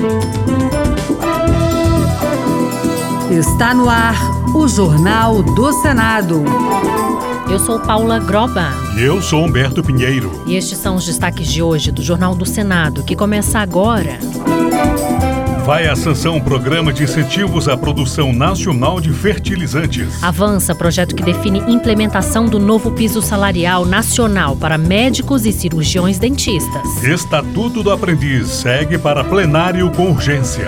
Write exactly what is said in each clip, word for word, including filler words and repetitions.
Está no ar o Jornal do Senado. Eu sou Paula Groba. E eu sou Humberto Pinheiro. E estes são os destaques de hoje do Jornal do Senado, que começa agora. Vai à sanção o Programa de Incentivos à Produção Nacional de Fertilizantes. Avança projeto que define implementação do novo piso salarial nacional para médicos e cirurgiões dentistas. Estatuto do Aprendiz segue para plenário com urgência.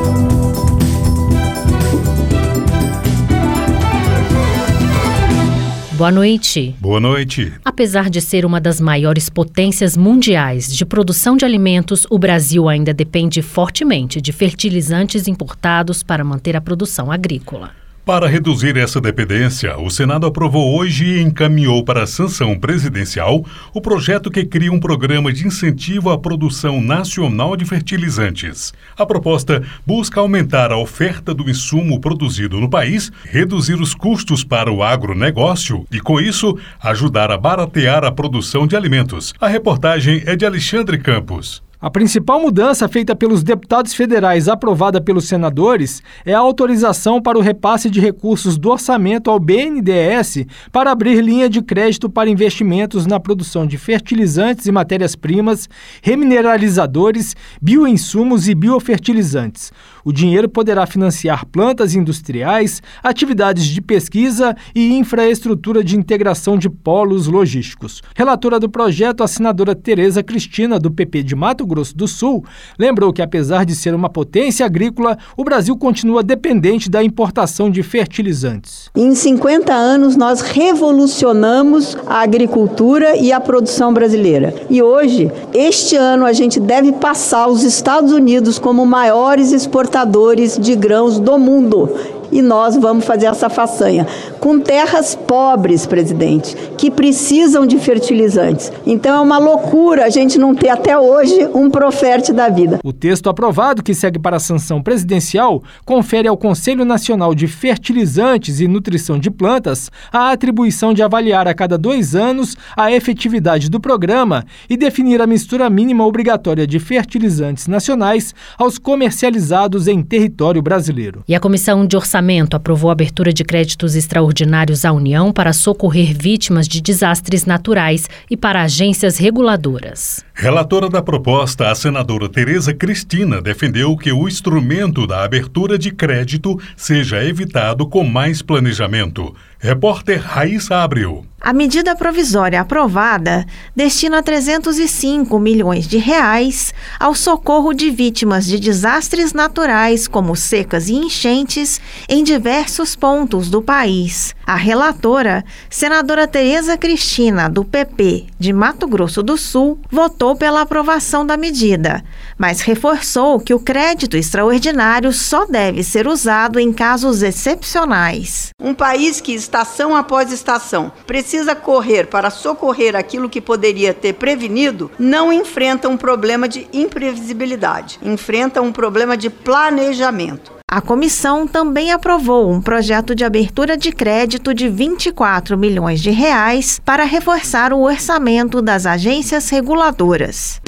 Boa noite. Boa noite. Apesar de ser uma das maiores potências mundiais de produção de alimentos, o Brasil ainda depende fortemente de fertilizantes importados para manter a produção agrícola. Para reduzir essa dependência, o Senado aprovou hoje e encaminhou para a sanção presidencial o projeto que cria um programa de incentivo à produção nacional de fertilizantes. A proposta busca aumentar a oferta do insumo produzido no país, reduzir os custos para o agronegócio e, com isso, ajudar a baratear a produção de alimentos. A reportagem é de Alexandre Campos. A principal mudança feita pelos deputados federais aprovada pelos senadores é a autorização para o repasse de recursos do orçamento ao B N D E S para abrir linha de crédito para investimentos na produção de fertilizantes e matérias-primas, remineralizadores, bioinsumos e biofertilizantes. O dinheiro poderá financiar plantas industriais, atividades de pesquisa e infraestrutura de integração de polos logísticos. Relatora do projeto, a senadora Tereza Cristina, do P P de Mato Grosso do Sul, lembrou que, apesar de ser uma potência agrícola, o Brasil continua dependente da importação de fertilizantes. Em cinquenta anos, nós revolucionamos a agricultura e a produção brasileira. E hoje, este ano, a gente deve passar os Estados Unidos como maiores exportadores de grãos do mundo. E nós vamos fazer essa façanha com terras pobres, presidente, que precisam de fertilizantes. Então é uma loucura a gente não ter até hoje um Proferte da vida. O texto aprovado, que segue para a sanção presidencial, confere ao Conselho Nacional de Fertilizantes e Nutrição de Plantas a atribuição de avaliar a cada dois anos a efetividade do programa e definir a mistura mínima obrigatória de fertilizantes nacionais aos comercializados em território brasileiro. E a Comissão de Orçamento aprovou a abertura de créditos extraordinários à União para socorrer vítimas de desastres naturais e para agências reguladoras. Relatora da proposta, a senadora Tereza Cristina defendeu que o instrumento da abertura de crédito seja evitado com mais planejamento. Repórter Raíssa Abreu. A medida provisória aprovada destina trezentos e cinco milhões de reais ao socorro de vítimas de desastres naturais, como secas e enchentes, em diversos pontos do país. A relatora, senadora Tereza Cristina, do P P de Mato Grosso do Sul, votou pela aprovação da medida, mas reforçou que o crédito extraordinário só deve ser usado em casos excepcionais. Um país que, estação após estação, precisa correr para socorrer aquilo que poderia ter prevenido, não enfrenta um problema de imprevisibilidade, enfrenta um problema de planejamento. A comissão também aprovou um projeto de abertura de crédito de vinte e quatro milhões de reais para reforçar o orçamento das agências reguladoras.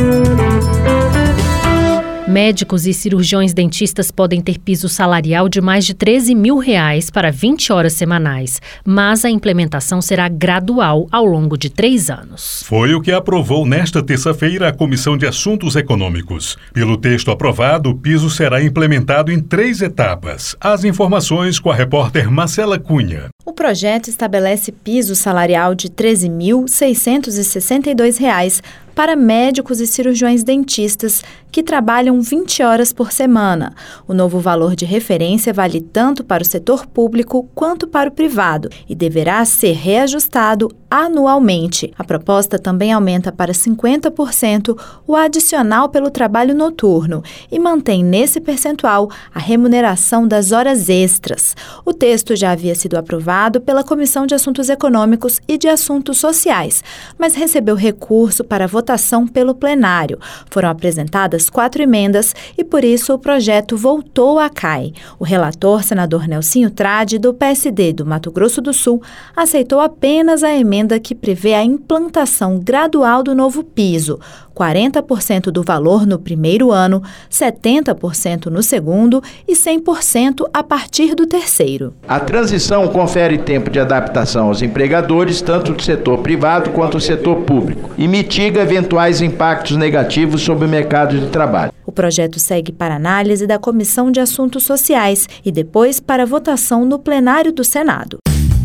Médicos e cirurgiões dentistas podem ter piso salarial de mais de treze mil reais para vinte horas semanais, mas a implementação será gradual ao longo de três anos. Foi o que aprovou nesta terça-feira a Comissão de Assuntos Econômicos. Pelo texto aprovado, o piso será implementado em três etapas. As informações com a repórter Marcela Cunha. O projeto estabelece piso salarial de treze mil seiscentos e sessenta e dois reais para médicos e cirurgiões dentistas que trabalham vinte horas por semana. O novo valor de referência vale tanto para o setor público quanto para o privado e deverá ser reajustado anualmente. A proposta também aumenta para cinquenta por cento o adicional pelo trabalho noturno e mantém nesse percentual a remuneração das horas extras. O texto já havia sido aprovado pela Comissão de Assuntos Econômicos e de Assuntos Sociais, mas recebeu recurso para votação pelo plenário. Foram apresentadas quatro emendas e, por isso, o projeto voltou à C A I. O relator, senador Nelsinho Trade, do P S D do Mato Grosso do Sul, aceitou apenas a emenda que prevê a implantação gradual do novo piso. quarenta por cento do valor no primeiro ano, setenta por cento no segundo e cem por cento a partir do terceiro. A transição confere tempo de adaptação aos empregadores, tanto do setor privado quanto do setor público, e mitiga eventuais impactos negativos sobre o mercado de trabalho. O projeto segue para análise da Comissão de Assuntos Sociais e depois para votação no plenário do Senado.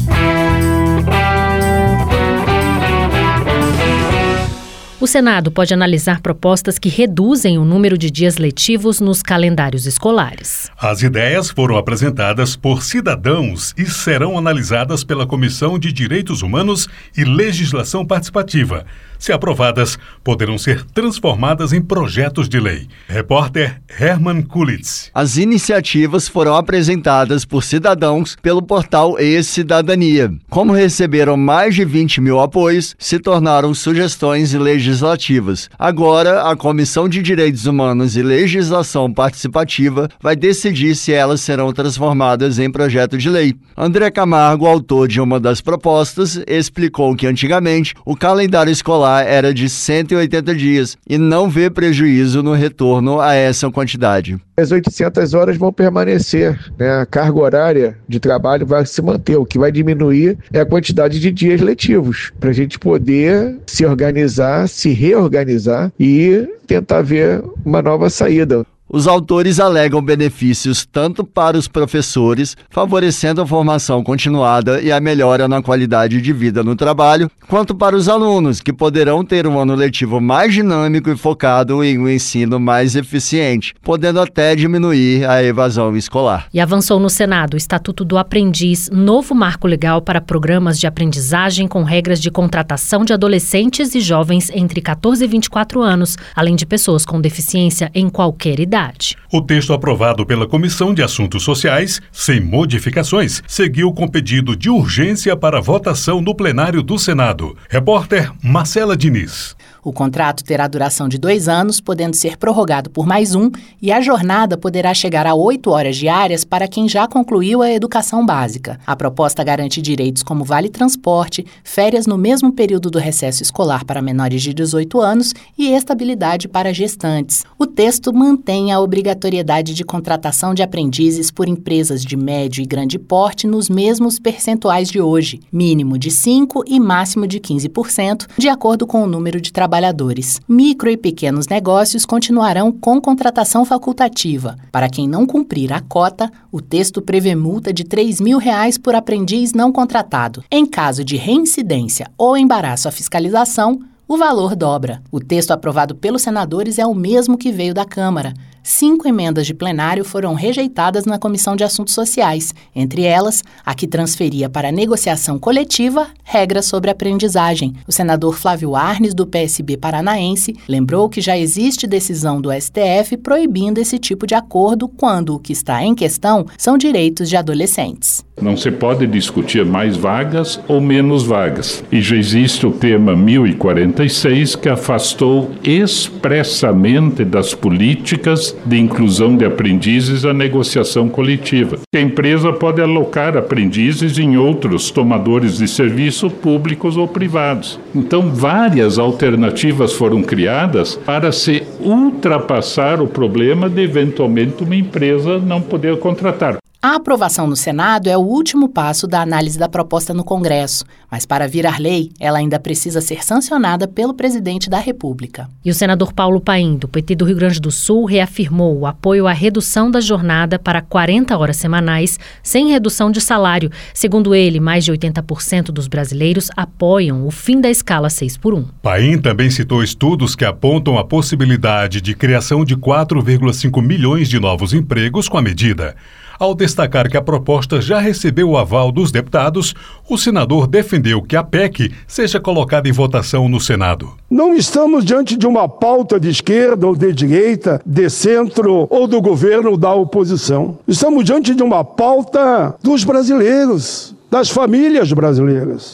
O Senado pode analisar propostas que reduzem o número de dias letivos nos calendários escolares. As ideias foram apresentadas por cidadãos e serão analisadas pela Comissão de Direitos Humanos e Legislação Participativa. Se aprovadas, poderão ser transformadas em projetos de lei. Repórter Herman Kulitz. As iniciativas foram apresentadas por cidadãos pelo portal E-Cidadania. Como receberam mais de vinte mil apoios, se tornaram sugestões legislativas. Agora, a Comissão de Direitos Humanos e Legislação Participativa vai decidir se elas serão transformadas em projeto de lei. André Camargo, autor de uma das propostas, explicou que antigamente o calendário escolar era de cento e oitenta dias e não vê prejuízo no retorno a essa quantidade. As oitocentas horas vão permanecer, né? A carga horária de trabalho vai se manter. O que vai diminuir é a quantidade de dias letivos, para a gente poder se organizar, se reorganizar e tentar ver uma nova saída. Os autores alegam benefícios tanto para os professores, favorecendo a formação continuada e a melhora na qualidade de vida no trabalho, quanto para os alunos, que poderão ter um ano letivo mais dinâmico e focado em um ensino mais eficiente, podendo até diminuir a evasão escolar. E avançou no Senado o Estatuto do Aprendiz, novo marco legal para programas de aprendizagem com regras de contratação de adolescentes e jovens entre catorze e vinte e quatro anos, além de pessoas com deficiência em qualquer idade. O texto aprovado pela Comissão de Assuntos Sociais, sem modificações, seguiu com pedido de urgência para votação no plenário do Senado. Repórter Marcela Diniz. O contrato terá duração de dois anos, podendo ser prorrogado por mais um, e a jornada poderá chegar a oito horas diárias para quem já concluiu a educação básica. A proposta garante direitos como vale-transporte, férias no mesmo período do recesso escolar para menores de dezoito anos e estabilidade para gestantes. O texto mantém a obrigatoriedade de contratação de aprendizes por empresas de médio e grande porte nos mesmos percentuais de hoje, mínimo de cinco por cento e máximo de quinze por cento, de acordo com o número de trabalhadores. trabalhadores. Micro e pequenos negócios continuarão com contratação facultativa. Para quem não cumprir a cota, o texto prevê multa de três mil reais por aprendiz não contratado. Em caso de reincidência ou embaraço à fiscalização, o valor dobra. O texto aprovado pelos senadores é o mesmo que veio da Câmara. Cinco emendas de plenário foram rejeitadas na Comissão de Assuntos Sociais, entre elas a que transferia para a negociação coletiva regras sobre aprendizagem. O senador Flávio Arnes, do P S B paranaense, lembrou que já existe decisão do S T F proibindo esse tipo de acordo quando o que está em questão são direitos de adolescentes. Não se pode discutir mais vagas ou menos vagas. E já existe o tema mil e quarenta e seis, que afastou expressamente das políticas de inclusão de aprendizes a negociação coletiva. A empresa pode alocar aprendizes em outros tomadores de serviço públicos ou privados. Então, várias alternativas foram criadas para se ultrapassar o problema de, eventualmente, uma empresa não poder contratar. A aprovação no Senado é o último passo da análise da proposta no Congresso, mas para virar lei, ela ainda precisa ser sancionada pelo presidente da República. E o senador Paulo Paim, do P T do Rio Grande do Sul, reafirmou o apoio à redução da jornada para quarenta horas semanais, sem redução de salário. Segundo ele, mais de oitenta por cento dos brasileiros apoiam o fim da escala seis por um. Paim também citou estudos que apontam a possibilidade de criação de quatro vírgula cinco milhões de novos empregos com a medida. Ao destacar que a proposta já recebeu o aval dos deputados, o senador defendeu que a P E C seja colocada em votação no Senado. Não estamos diante de uma pauta de esquerda ou de direita, de centro ou do governo ou da oposição. Estamos diante de uma pauta dos brasileiros, das famílias brasileiras.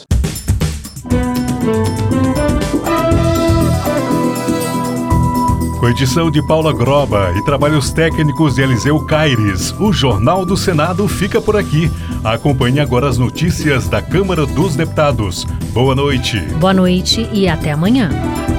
Com edição de Paula Groba e trabalhos técnicos de Eliseu Caires, o Jornal do Senado fica por aqui. Acompanhe agora as notícias da Câmara dos Deputados. Boa noite. Boa noite e até amanhã.